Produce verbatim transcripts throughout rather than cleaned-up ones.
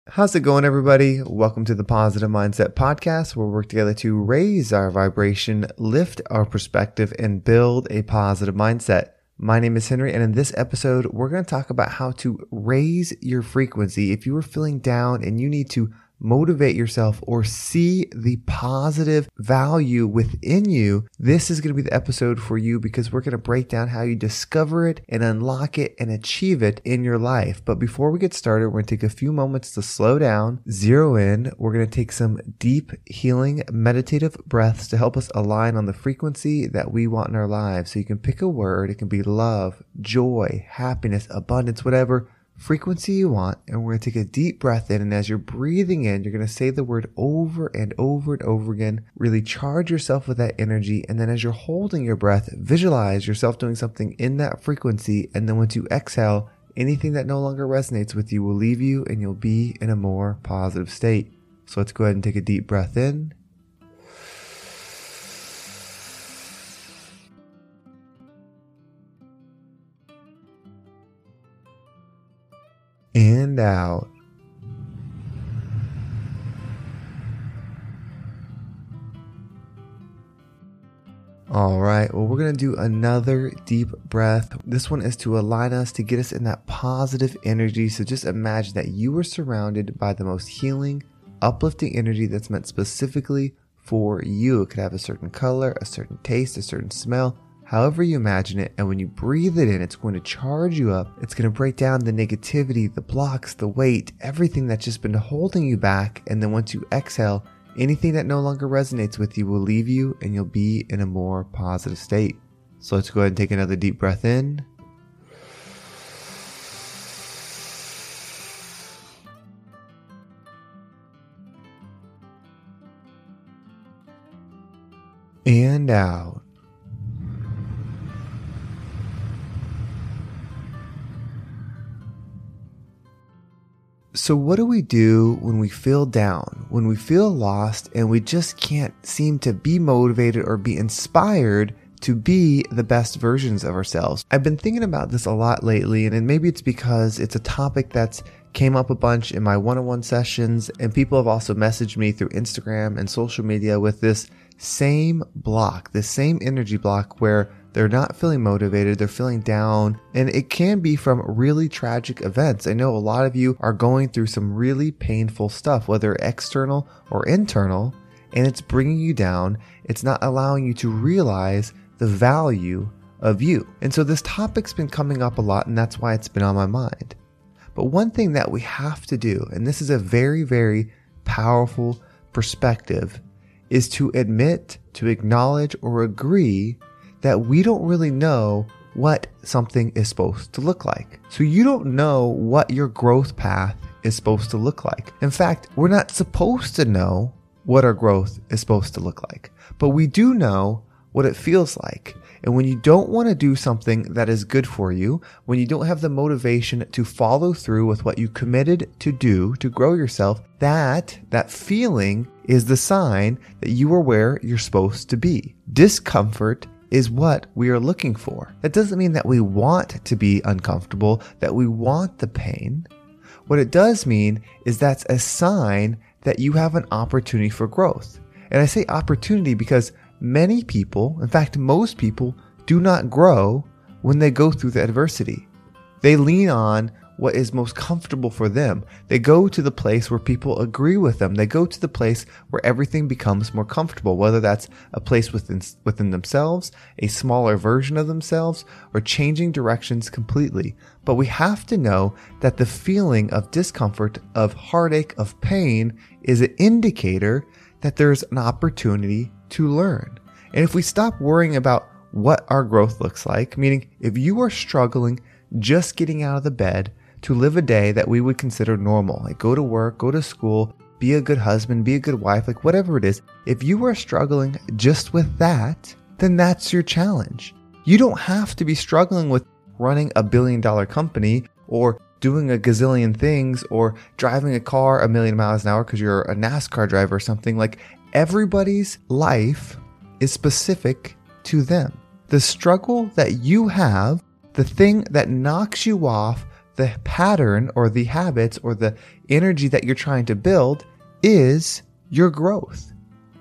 How's it going, everybody? Welcome to the Positive Mindset Podcast, where we work together to raise our vibration, lift our perspective, and build a positive mindset. My name is Henry, and in this episode, we're going to talk about how to raise your frequency. If you are feeling down and you need to motivate yourself or see the positive value within you, this is going to be the episode for you because we're going to break down how you discover it and unlock it and achieve it in your life. But before we get started, we're going to take a few moments to slow down, zero in. We're going to take some deep, healing, meditative breaths to help us align on the frequency that we want in our lives. So you can pick a word. It can be love, joy, happiness, abundance, whatever frequency you want, and we're going to take a deep breath in, and as you're breathing in, you're going to say the word over and over and over again. Really charge yourself with that energy, and then as you're holding your breath, visualize yourself doing something in that frequency, and then once you exhale, anything that no longer resonates with you will leave you, and you'll be in a more positive state. So let's go ahead and take a deep breath in. And out. All right, well, we're going to do another deep breath. This one is to align us, to get us in that positive energy. So just imagine that you are surrounded by the most healing, uplifting energy that's meant specifically for you. It could have a certain color, a certain taste, a certain smell, however you imagine it. And when you breathe it in, it's going to charge you up. It's going to break down the negativity, the blocks, the weight, everything that's just been holding you back. And then once you exhale, anything that no longer resonates with you will leave you, and you'll be in a more positive state. So let's go ahead and take another deep breath in. And out. So what do we do when we feel down, when we feel lost, and we just can't seem to be motivated or be inspired to be the best versions of ourselves? I've been thinking about this a lot lately, and maybe it's because it's a topic that's came up a bunch in my one-on-one sessions, and people have also messaged me through Instagram and social media with this same block, this same energy block where they're not feeling motivated, they're feeling down, and it can be from really tragic events. I know a lot of you are going through some really painful stuff, whether external or internal, and it's bringing you down. It's not allowing you to realize the value of you. And so this topic's been coming up a lot, and that's why it's been on my mind. But one thing that we have to do, and this is a very, very powerful perspective, is to admit, to acknowledge, or agree that we don't really know what something is supposed to look like. So you don't know what your growth path is supposed to look like. In fact, we're not supposed to know what our growth is supposed to look like, but we do know what it feels like. And when you don't want to do something that is good for you, when you don't have the motivation to follow through with what you committed to do to grow yourself, that, that feeling is the sign that you are where you're supposed to be. Discomfort is what we are looking for. That doesn't mean that we want to be uncomfortable, that we want the pain. What it does mean is that's a sign that you have an opportunity for growth. And I say opportunity because many people, in fact, most people, do not grow when they go through the adversity. They lean on what is most comfortable for them. They go to the place where people agree with them. They go to the place where everything becomes more comfortable, whether that's a place within within themselves, a smaller version of themselves, or changing directions completely. But we have to know that the feeling of discomfort, of heartache, of pain is an indicator that there's an opportunity to learn. And if we stop worrying about what our growth looks like, meaning if you are struggling just getting out of the bed to live a day that we would consider normal, like go to work, go to school, be a good husband, be a good wife, like whatever it is, if you are struggling just with that, then that's your challenge. You don't have to be struggling with running a billion dollar company or doing a gazillion things or driving a car a million miles an hour because you're a NASCAR driver or something. Like everybody's life is specific to them. The struggle that you have, the thing that knocks you off the pattern or the habits or the energy that you're trying to build is your growth.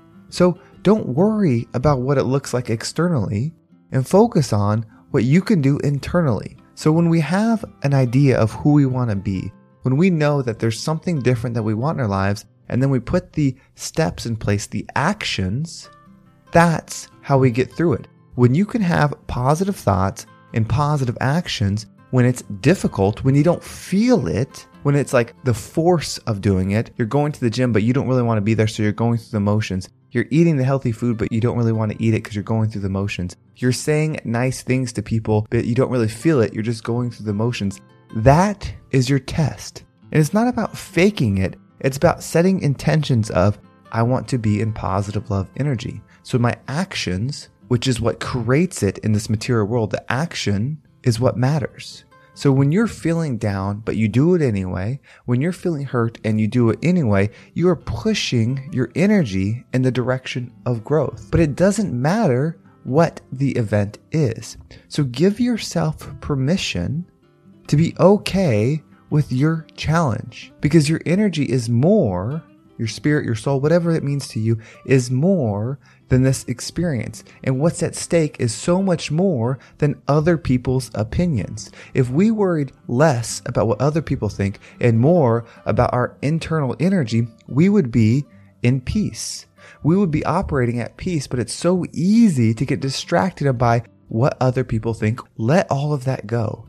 So don't worry about what it looks like externally and focus on what you can do internally. So when we have an idea of who we want to be, when we know that there's something different that we want in our lives, and then we put the steps in place, the actions, that's how we get through it. When you can have positive thoughts and positive actions, when it's difficult, when you don't feel it, when it's like the force of doing it, you're going to the gym, but you don't really want to be there, so you're going through the motions. You're eating the healthy food, but you don't really want to eat it because you're going through the motions. You're saying nice things to people, but you don't really feel it. You're just going through the motions. That is your test. And it's not about faking it. It's about setting intentions of, I want to be in positive love energy. So my actions, which is what creates it in this material world, the action is what matters. So when you're feeling down, but you do it anyway, when you're feeling hurt and you do it anyway, you are pushing your energy in the direction of growth. But it doesn't matter what the event is. So give yourself permission to be okay with your challenge, because your energy is more, your spirit, your soul, whatever it means to you, is more than this experience. And what's at stake is so much more than other people's opinions. If we worried less about what other people think and more about our internal energy, we would be in peace. We would be operating at peace, but it's so easy to get distracted by what other people think. Let all of that go.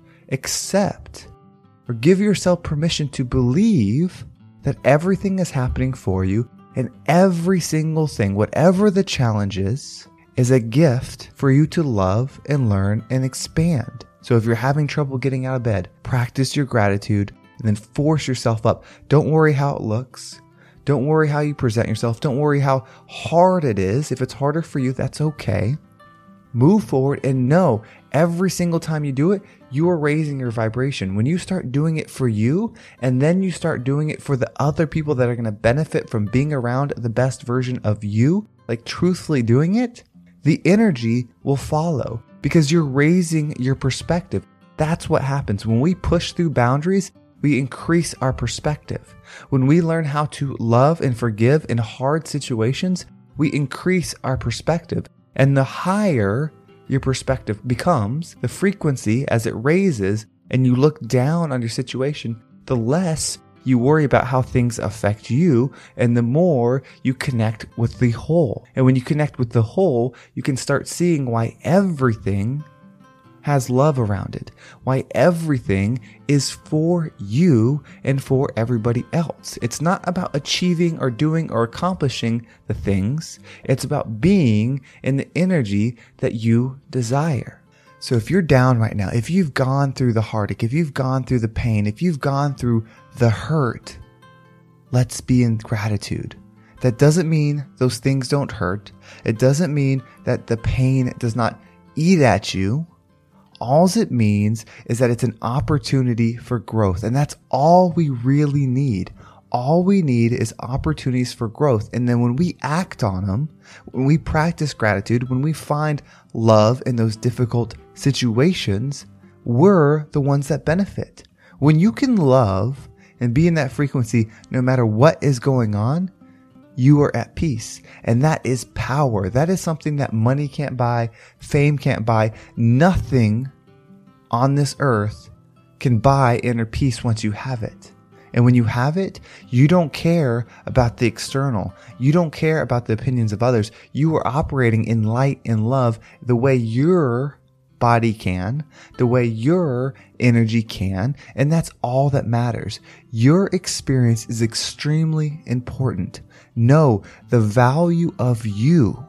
Accept or give yourself permission to believe that everything is happening for you, and every single thing, whatever the challenge is, is a gift for you to love and learn and expand. So if you're having trouble getting out of bed, practice your gratitude and then force yourself up. Don't worry how it looks. Don't worry how you present yourself. Don't worry how hard it is. If it's harder for you, that's okay. Move forward and know every single time you do it, you are raising your vibration. When you start doing it for you, and then you start doing it for the other people that are going to benefit from being around the best version of you, like truthfully doing it, the energy will follow because you're raising your perspective. That's what happens. When we push through boundaries, we increase our perspective. When we learn how to love and forgive in hard situations, we increase our perspective. And the higher your perspective becomes, the frequency as it raises and you look down on your situation, the less you worry about how things affect you and the more you connect with the whole. And when you connect with the whole, you can start seeing why everything has love around it, why everything is for you and for everybody else. It's not about achieving or doing or accomplishing the things. It's about being in the energy that you desire. So if you're down right now, if you've gone through the heartache, if you've gone through the pain, if you've gone through the hurt, let's be in gratitude. That doesn't mean those things don't hurt. It doesn't mean that the pain does not eat at you. All it means is that it's an opportunity for growth. And that's all we really need. All we need is opportunities for growth. And then when we act on them, when we practice gratitude, when we find love in those difficult situations, we're the ones that benefit. When you can love and be in that frequency, no matter what is going on, you are at peace. And that is power. That is something that money can't buy, fame can't buy. Nothing on this earth can buy inner peace once you have it. And when you have it, you don't care about the external. You don't care about the opinions of others. You are operating in light and love the way your body can, the way your energy can, and that's all that matters. Your experience is extremely important. Know the value of you.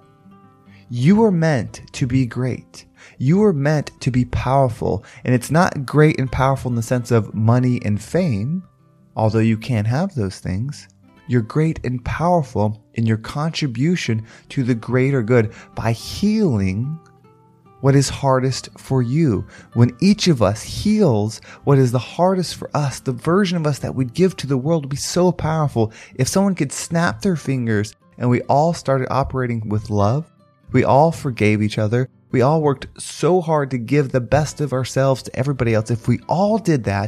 You are meant to be great. You are meant to be powerful, and it's not great and powerful in the sense of money and fame, although you can have those things. You're great and powerful in your contribution to the greater good by healing what is hardest for you. When each of us heals what is the hardest for us, the version of us that we'd give to the world would be so powerful. If someone could snap their fingers and we all started operating with love, we all forgave each other, we all worked so hard to give the best of ourselves to everybody else. If we all did that,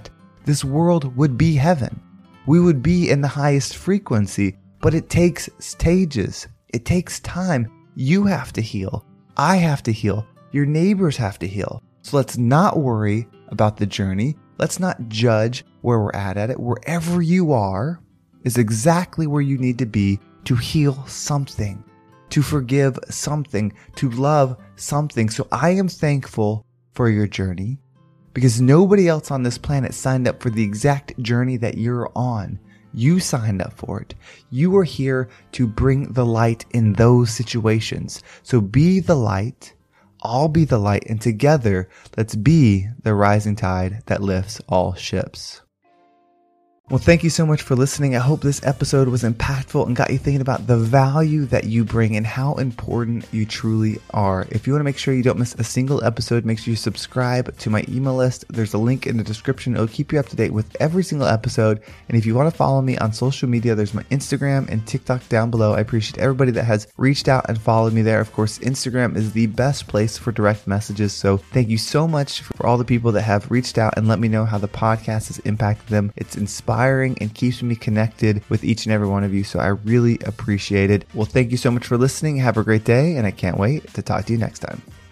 this world would be heaven. We would be in the highest frequency, but it takes stages. It takes time. You have to heal. I have to heal. Your neighbors have to heal. So let's not worry about the journey. Let's not judge where we're at at it. Wherever you are is exactly where you need to be to heal something, to forgive something, to love something. So I am thankful for your journey because nobody else on this planet signed up for the exact journey that you're on. You signed up for it. You are here to bring the light in those situations. So be the light. I'll be the light. And together, let's be the rising tide that lifts all ships. Well, thank you so much for listening. I hope this episode was impactful and got you thinking about the value that you bring and how important you truly are. If you want to make sure you don't miss a single episode, make sure you subscribe to my email list. There's a link in the description. It'll keep you up to date with every single episode. And if you want to follow me on social media, there's my Instagram and TikTok down below. I appreciate everybody that has reached out and followed me there. Of course, Instagram is the best place for direct messages. So thank you so much for all the people that have reached out and let me know how the podcast has impacted them. It's inspiring and keeps me connected with each and every one of you. So I really appreciate it. Well, thank you so much for listening. Have a great day, and I can't wait to talk to you next time.